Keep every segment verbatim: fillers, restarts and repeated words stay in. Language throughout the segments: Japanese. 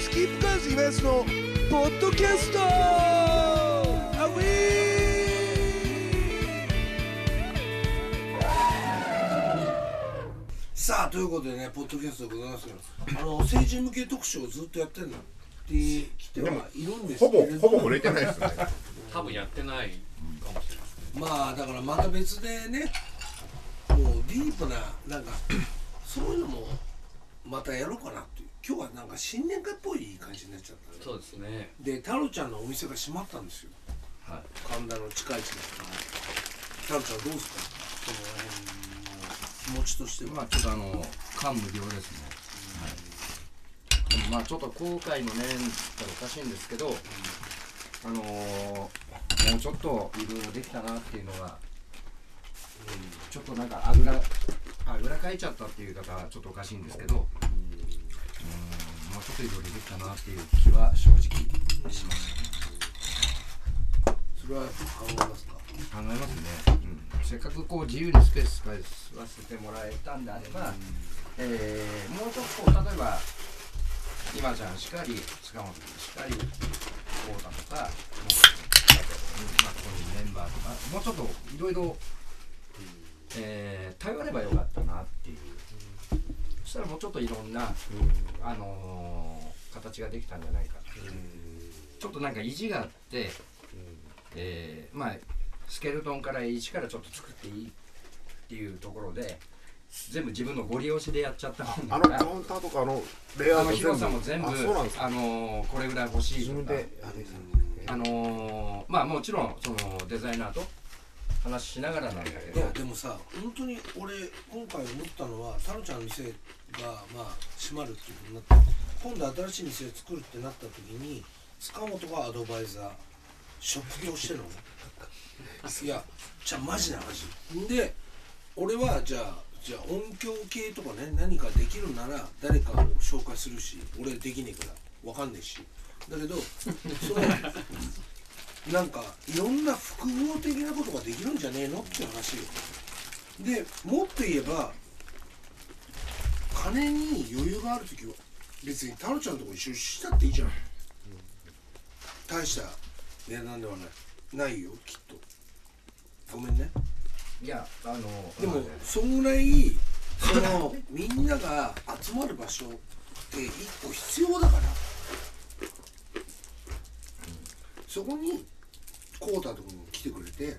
スキップカーズイベントのポッドキャストアウィー。さあということでね、ポッドキャストでございますけど、あの成人向け特集をずっとやってるのって来てはいるんですけれども、 ほぼほぼ売れてないですね多分やってないかもしれない。 まあだからまた別でね、もうディープななんかそういうのもまたやろうかなっていう。今日はなんか新年会っぽい感じになっちゃったね。 そうですね。 で太郎ちゃんのお店が閉まったんですよ、 はい。 神田の近い地ですから。太郎ちゃんどうですか、その辺の気持ちとしては。 まあちょっとあの感無量ですね、はい、でもまあちょっと後悔の念っておかしいんですけど、あのー、もうちょっといろいろできたなっていうのが、ちょっとなんかあぐらあぐらかいちゃったっていう言い方はちょっとおかしいんですけど、うん、もうちょっといろいろできたなっていう気は正直しました。 それは考えますか。 考えますね、うん、せっかくこう自由にスペース使わせてもらえたんであれば、うん、えー、もうちょっと例えば今ちゃんしかり塚本しかり太田とか、もう、うん、まあ、ここにメンバーとかもうちょっといろいろ頼ればよかったなっていう、うん、そしたらもうちょっといろんな、うん、あのー、形ができたんじゃないかな、うん、ちょっとなんか意地があって、うん、えー、まあスケルトンから一からちょっと作っていいっていうところで全部自分のご利用しでやっちゃったもんだから、 あのカウンターとかあのレイアウト全部、 広さも全部、 あ, あのー、これぐらい欲しいとか、あのー、まあもちろんそのデザイナーと話しながらなんだけど、 いやでもさ、本当に俺今回思ったのは、太郎ちゃんの店がまあ閉まるっていうことになって、今度新しい店を作るってなった時に塚本がアドバイザー職業してるのいやじゃあマジな話で、俺はじゃあじゃあ音響系とかね、何かできるなら誰かを紹介するし、俺できねえからわかんねえし、だけどそのなんかいろんな複合的なことができるんじゃねえのっていう話よ。でもっと言えば金に余裕があるときは別に太郎ちゃんのところ一緒にしたっていいじゃん、うん、大した値段ではないないよきっと。ごめんね。 いやあのでもそんぐらいそのみんなが集まる場所って一個必要だから、そこにコータとかも来てくれて、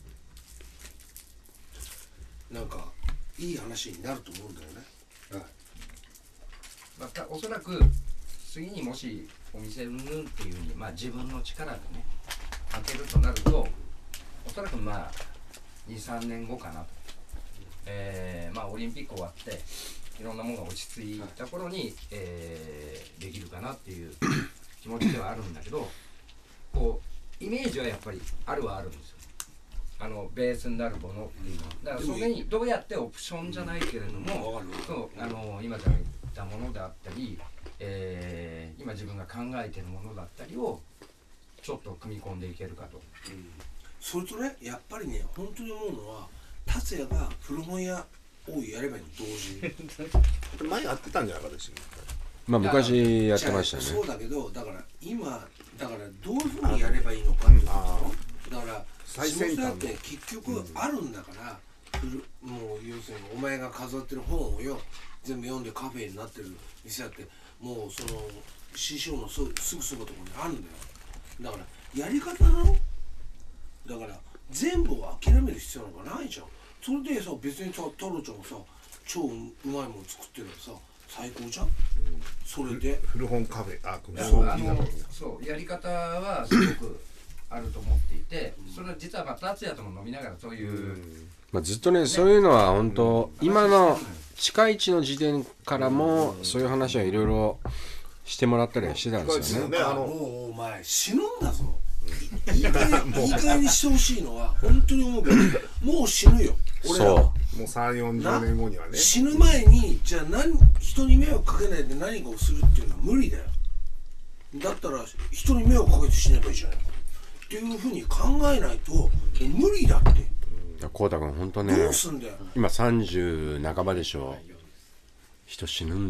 なんかいい話になると思うんだよね。はい。 またおそらく次にもしお店うんぬんっていうふうに、まあ自分の力でね開けるとなると、おそらくまあにさんねんごかなと、えー、まあオリンピック終わっていろんなものが落ち着いた頃に、えー、できるかなっていう気持ちではあるんだけど、こうイメージはやっぱりあるはあるんですよ、あのベースになるものっていうのは。だからそれにどうやってオプションじゃないけれども、そうあの今じゃ言ったものであったり、えー、今自分が考えてるものだったりをちょっと組み込んでいけるかと、うん、 それとね、やっぱりね本当に思うのは、達也が古本屋をやればいいの同時に前やってたんじゃなかったですよ。 まあ昔やってましたね。 そうだけど、だから今だからどういうふうにやればいいのかっていうことだから最先端のって結局あるんだから、うん、もう要するにお前が飾ってる本をよ全部読んでカフェになってる店だって、もうその師匠のすぐそばところにあるんだよ。だからやり方なのだから、全部を諦める必要なんかないじゃん。それでさ、別にさ太郎ちゃんがさ超うまいもの作ってるからさ最高じゃん、うん、それで古本カフェ、あ、 そうあのそうやり方はすごくあると思っていて、それは実はまあ達也とも飲みながらそういう、うん、 まあ、ずっとねそういうのは本当、うん、今の近い地の時点からもそういう話はいろいろしてもらったりはしてたんですよね。 あのもうお前死ぬんだぞ。いい加減にしてほしいのは本当に思うけど、もう死ぬよ俺らは。 もうさんじゅう、よんじゅうねんごにはね、 死ぬ前にじゃあ何人に迷惑かけないで何かをするっていうのは無理だよ。だったら人に迷惑かけて死ねばいいじゃないかっていうふうに考えないと無理だって。 こうたくん本当ね、 どうすんだよ。 今さんじゅう半ばでしょ。人死ぬんだよ。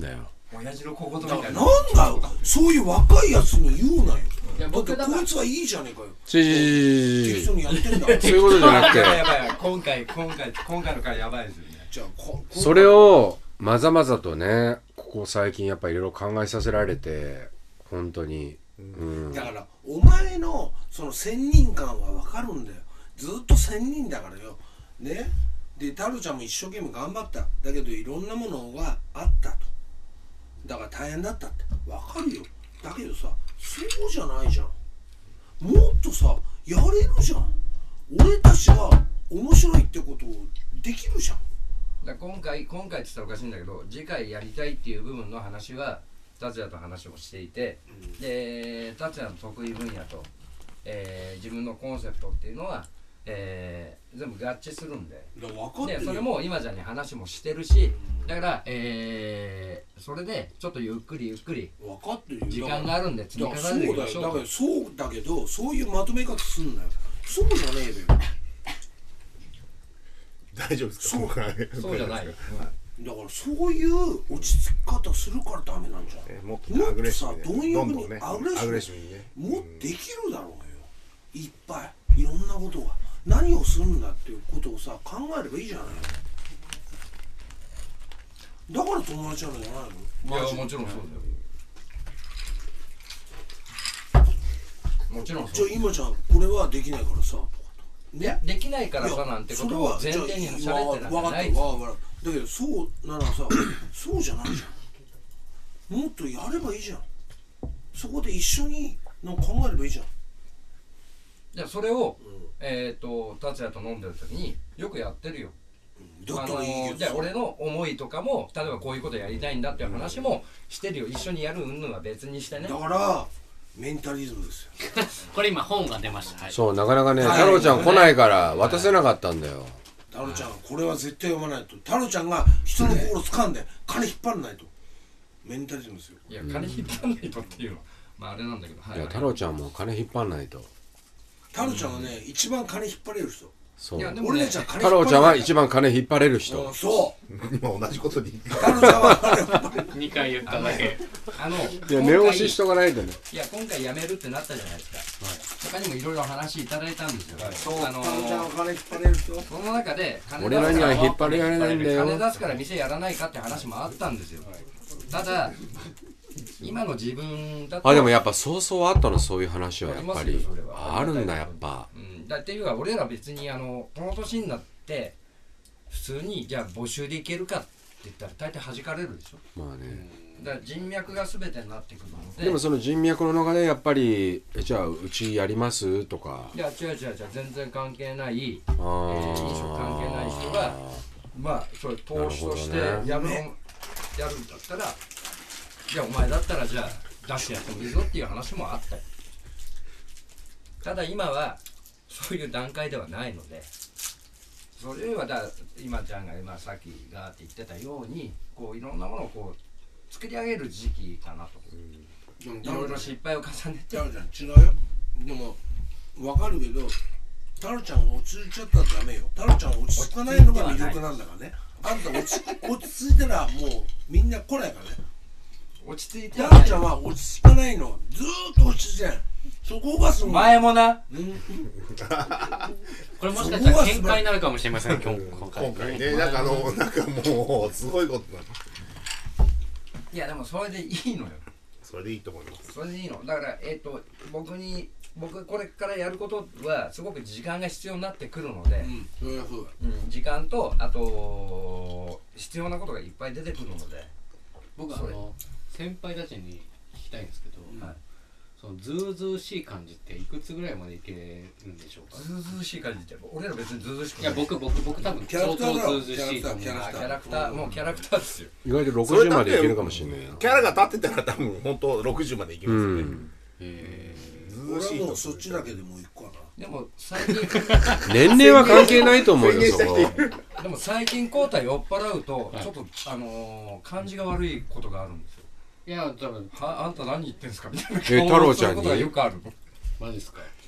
親父の小言みだたいな。 なんだそういう若いやつに言うなよ。 いやだって僕だからこいつはいいじゃねえかよ。 ちちち適当にやってんだからそういうことじゃなくてやばいやばいやばい今回今回今回の回やばいですよね。 じゃあここそれをまざまざとねここ最近やっぱいろいろ考えさせられて本当に、うん、 だからお前のその先人感は分かるんだよ。ずっと先人だからよね。で太郎ちゃんも一生懸命頑張った。だけどいろんなものがあったと。だから大変だったって分かるよ。だけどさそうじゃないじゃん。もっとさやれるじゃん。俺たちが面白いってことをできるじゃん。 だから今回今回って言ったらおかしいんだけど、次回やりたいっていう部分の話は達也と話をしていて、うん、で達也の得意分野と、えー、自分のコンセプトっていうのは、えー、全部合致するんで、 だから分かってるよ。 でそれも今じゃに話もしてるし、うん、だから、えー、それでちょっとゆっくりゆっくり分かってるよ。 時間があるんで積み重ねていきましょう。 だからそうだけどそういうまとめ方すんなよ。そうじゃねえべよ。 大丈夫ですか。 そうそうじゃないよ。 だからそういう落ち着き方するからダメなんじゃん。 えー、もっとアグレッシブにね、 もっとさ貪欲にね、 アグレッシブアグレッシブにね、 もっとできるだろうよ。いっぱいいろんなことが何をするんだっていうことをさ考えればいいじゃない。だから友達なんじゃないの。 いやもちろんそうだよ。もちろんそう。 じゃあ今ちゃんこれはできないからさとかいやできないからさなんてことを前提に喋ってなんかないですよ。 だけどそうならさそうじゃないじゃん。もっとやればいいじゃん。そこで一緒になんか考えればいいじゃん。 じゃあそれを、うん、えっ、ー、と達也と飲んでる時によくやってるよ。 だったらいいけど、あのじゃあ俺の思いとかも例えばこういうことやりたいんだっていう話もしてるよ。一緒にやる云々は別にしてね。 だからメンタリズムですよ。 これ今本が出ました、はい、 そうなかなかね、はい、太郎ちゃん来ないから渡せなかったんだよ、はい、 太郎ちゃんこれは絶対読まないと。太郎ちゃんが人の心掴んで金引っ張らないと。メンタリズムですよ。 いや金引っ張らないとっていうのはまああれなんだけど、はい、 いや太郎ちゃんも金引っ張らないと。 太郎ちゃんはね、うん、一番金引っ張れる人。 そう。 いやでも、 ね、 俺ちゃん金引っ張れる太郎ちゃんは一番金引っ張れる人。 そう今同じことに太郎ちゃんはにかい言っただけ。 あのいや目押ししとかないとね。 いや今回辞めるってなったじゃないですか、はい、他にもいろいろ話いただいたんですよ、はい、 そうあのー、 太郎ちゃんは金引っ張れる人。 その中で金俺らには引っ張りられないんだよ。 金出すから店やらないかって話もあったんですよ、はい、ただ今の自分だとあでもやっぱそうそうあったのそういう話はやっぱりあるんだやっぱ、 うん、だっていうか俺ら別にあのこの年になって普通にじゃあ募集でいけるかって言ったら大体弾かれるでしょ。 まあね、 だから人脈が全てになってくるので。 でもその人脈の中でやっぱりえじゃあうちやりますとか。 いや違う違う違う全然関係ない、えー、飲食関係ない人がまあそれ投資としてやるの、ね、やるんだったらじゃあお前だったらじゃあ出してやってもいいぞっていう話もあったよ。ただ今はそういう段階ではないので、それはだ今ちゃんが今さっきがって言ってたようにこういろんなものをこう作り上げる時期かなと、うん、いろいろ失敗を重ねて。 太郎ちゃん違うよ。でも分かるけど太郎ちゃんが落ち着いちゃったらダメよ。太郎ちゃん落ち着かないのが魅力なんだからね。あんた落ち落ち着いたらもうみんな来ないからね。 落ち着いて太郎ちゃんは落ち着かないの。ずーっと落ち着いてない。そこがすごい。 前もな、うん、 これもしかしたら喧嘩になるかもしれません今日今回、今回ねなんかあのなんかもうすごいことなの。 いやでもそれでいいのよ。 それでいいと思います。 それでいいの。だからえっ、ー、と僕に僕これからやることはすごく時間が必要になってくるので、 うんそうだそうだ、 うん、時間とあと必要なことがいっぱい出てくるので。 僕はあの先輩たちに聞きたいんですけど、うん、そのズーズーしい感じっていくつぐらいまでいけるんでしょうか。 ズーズーしい感じって俺ら別にズーズーしくない。 いや僕僕僕多分相当ズーズーしいと思う。 キャラクターもうキャラクターですよ。 意外とろくじゅうまでいけるかもしれないよ。 キャラが立ってたら多分本当ろくじゅうまでいきますよね。うん、 へー俺はもうそっちだけでもういくかな。 でも最近年齢は関係ないと思うよそこ。 でも最近交代酔っ払うとちょっと、はい、あのー、感じが悪いことがあるんですよ。 いや多分はあんた何言ってんすかみたいな。 え太郎ちゃんにそういうことがよくあるの。 マジですか。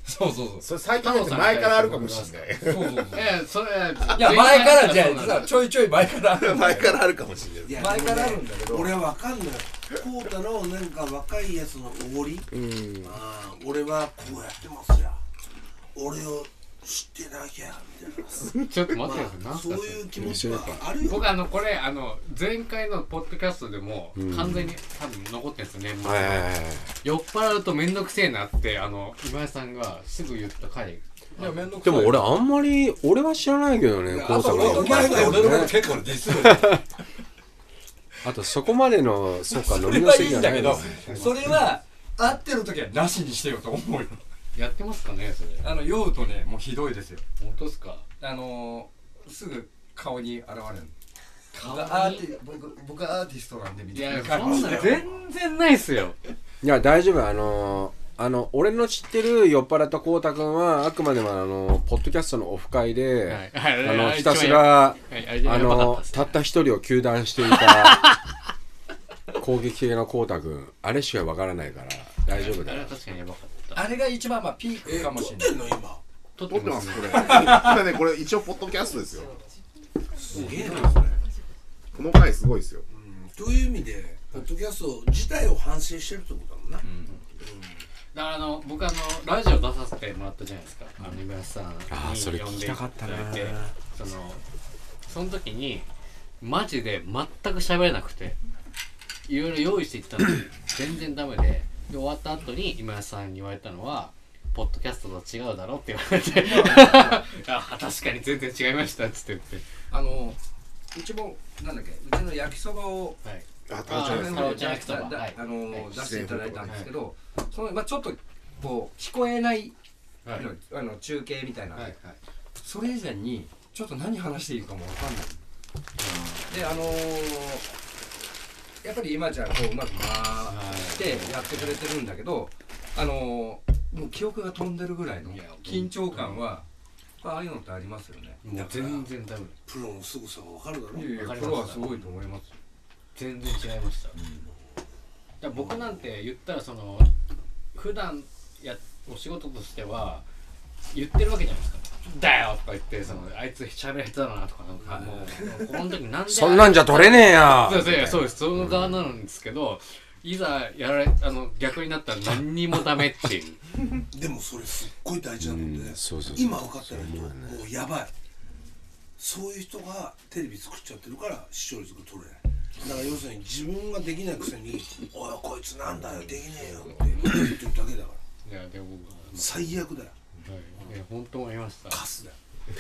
そうそうそうそれ最近だって前からあるかもしれないそうそうそうえそれいや前からじゃあちょいちょい前からある前からあるかもしれないいや前からあるんだけど俺はわかんないコウタのなんか若いやつのおごり、 うんあー俺はこうやってますよ俺を知ってなきゃみたいなちょっと待ってください、 まあ、 なんすかそういう気持ちはあるよ僕あのこれあの前回のポッドキャストでも完全に多分残ってるんですよ年末、 はいはいはいはい酔っ払うとめんどくせえなってあの今井さんがすぐ言った回いやめんどくでさいも俺あんまり俺は知らないけどねコウさんがお前が俺のこと結構ディスるあとそこまでのそうか飲みのそれはい席じゃないのいんだけどそれは会ってる時はなしにしてよと思うよやってますかねそれあの酔うとねもうひどいですよ本当ですかあのー、すぐ顔に現れる顔僕アーティ僕僕はアーティストなんでみいやたいなそんな全然ないっすよいや大丈夫あのあの俺の知ってる酔っ払ったコウタ君はあくまでもあのポッドキャストのオフ会で、 はいはいあのはいひたすらはいあれあやばかったのっすたった一人を糾弾していた攻撃的なコウタ君あれしかわからないから大丈夫だよあれは確かにやばかったあれが一番まあピークかもしれない撮ってんの今撮撮ってますねこれ今ねこれ一応ポッドキャストですよすげえなそれこの回すごいですよという意味でポッドキャスト自体を反省してるってことだもんな、 だからあの僕あのラジオ出させてもらったじゃないですか、あの今井さんにあーそれ聞き呼んでいたたかったなだいてそのその時にマジで全く喋れなくていろいろ用意していったのに全然ダメでで終わった後に今井さんに言われたのはポッドキャストと違うだろって言われてあ確かに全然違いましたっつって言ってあのうちもなんだっけうちの焼きそばをはいああ楽しみですータロちゃん焼きそばだはいあの、 はい出していただいたんですけど、そのまあちょっとこう聞こえない、 はいあの中継みたいな、 はいはいそれ以前にちょっと何話していいかもわかんない。であのー、やっぱり今ちゃんこううまく回ってやってくれてるんだけど、あのー、もう記憶が飛んでるぐらいのいや緊張感はああいうのってありますよね。 もう全然ダメプロの凄さが分かるだろいやいやわかりますプロはすごいと思いますよ。 全然違いました、だから僕なんて言ったらその普段やお仕事としては言ってるわけじゃないですかだよとか言ってそのあいつ喋る下手だなとかなんかもうこの時なんでそんなんじゃ取れねえやそうそうそうですその側なんですけど、いざやられあの逆になったら何にもダメっていうでもそれすっごい大事なことで、 うんそうそうそう今分かってないとそうも思うねうやばいそういう人がテレビ作っちゃってるから視聴率が取れないだから要するに自分ができないくせに「おいこいつなんだよできねえよ」って言ってるだけだからいやでも僕は最悪だよはいいや本当思いましたカスだよ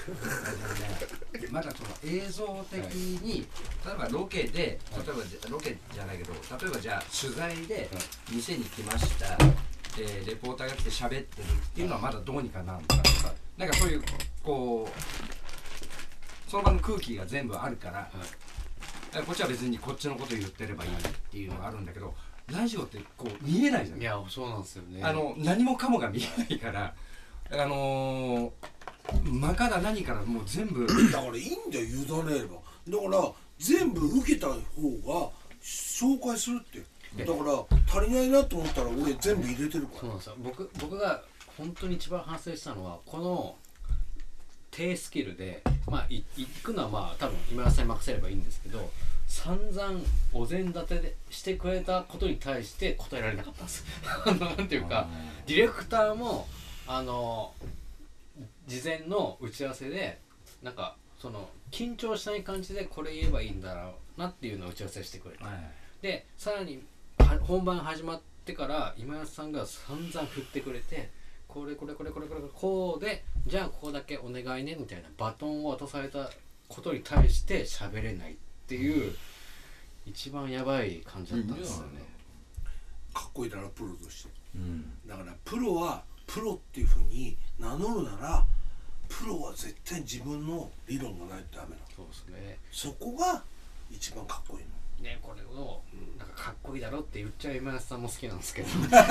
まだその映像的に、例えばロケで、例えばロケじゃないけど、例えばじゃあ取材で店に来ました、えーレポーターが来て喋ってるっていうのはまだどうにかなるのかとか、なんかそういうこうその場の空気が全部あるから、こっちは別にこっちのこと言ってればいいっていうのがあるんだけど、ラジオってこう見えないじゃない。 いやそうなんですよねあの何もかもが見えないから、あのー、間から何からもう全部だからいいんだよ委ねればだから全部受けた方が紹介するってだから足りないなと思ったら俺全部入れてるからそうなんですよ僕僕が本当に一番反省したのはこの低スキルでまあい行くのはまあ多分今田さんに任せればいいんですけど散々お膳立てでしてくれたことに対して答えられなかったんですなんていうかディレクターもあの事前の打ち合わせでなんかその緊張しない感じでこれ言えばいいんだろうなっていうのを打ち合わせしてくれて、 はいでさらには本番始まってから今安さんが散々振ってくれてこれこれこれこれこれこうでじゃあここだけお願いねみたいなバトンを渡されたことに対して喋れないっていう一番やばい感じだったんですよね。 かっこいいだろプロとして、 うん、 だからプロはプロっていうふうに名乗るならプロは絶対自分の理論がないとダメだそうですね。 そこが一番かっこいいのねこれをなんかかっこいいだろって言っちゃう今安さんも好きなんですけど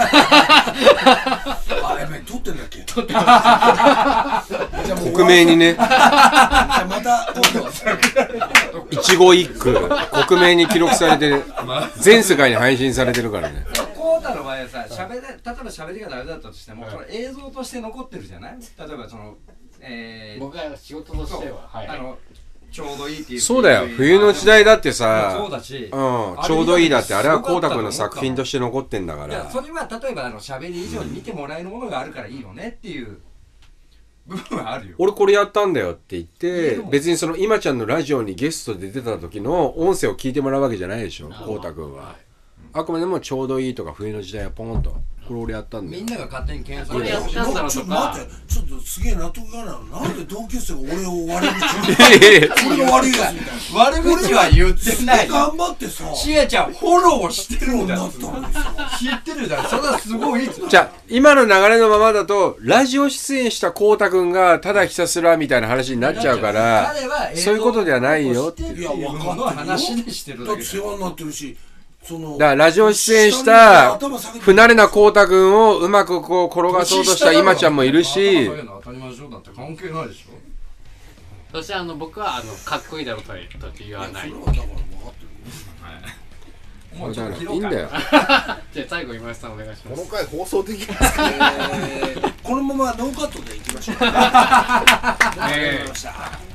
あやばい撮ってんだっけ撮ってますじゃあもう克明にねじゃあまた今度一語一句克明に記録されて全世界に配信されてるからねコー太の場合はさ、しゃべれ例えば喋りがダメだったとしても、その映像として残ってるじゃない。例えばその、えー、 僕が仕事としては、はい、 あのちょうどいいっていう。 そうだよ、冬の時代だってさ、 そうだし、 うん、ちょうどいいだって、あれは光太くんの作品として残ってんだかいやら。 それは例えばあの喋り以上に見てもらえるものがあるからいいよねっていう部分はあるよ。 俺これやったんだよって言ってでも別にその今ちゃんのラジオにゲストで出てた時の音声を聞いてもらうわけじゃないでしょ、光太くんは。あくまでもちょうどいいとか冬の時代はポンとこれ俺やったんだよ。 みんなが勝手に検索これやったんだろうちょっととか待って、ちょっとすげえ納得がないの。なんで同級生が俺を悪口いやいや俺が悪いやつみたいな。 悪口は言ってないよ。 頑張ってさ、 しえちゃんフォローしてるんだよ。 なったのにさ、 知ってるじゃん。それはすごい。 じゃあ今の流れのままだとラジオ出演した光太くんがただひたすらみたいな話になっちゃうから彼はそういうことではないよっていやわかんのない話でしてるだっだけだよ。 て世話になってるし、そのだからラジオ出演した不慣れな光太くんをうまくこう転がそうとした今ちゃんもいるし、 そういうの当たり前でしょ。だって関係ないでしょ。 そしてあの僕はあのかっこいいだろうとは言わない。 それはだから分かってる。 もうちょっと切ろうか。 いいんだよ。 じゃあ最後今井さんお願いします。 この回放送できますかね。 えーこのままノーカットでいきましょう。ありがとうございました。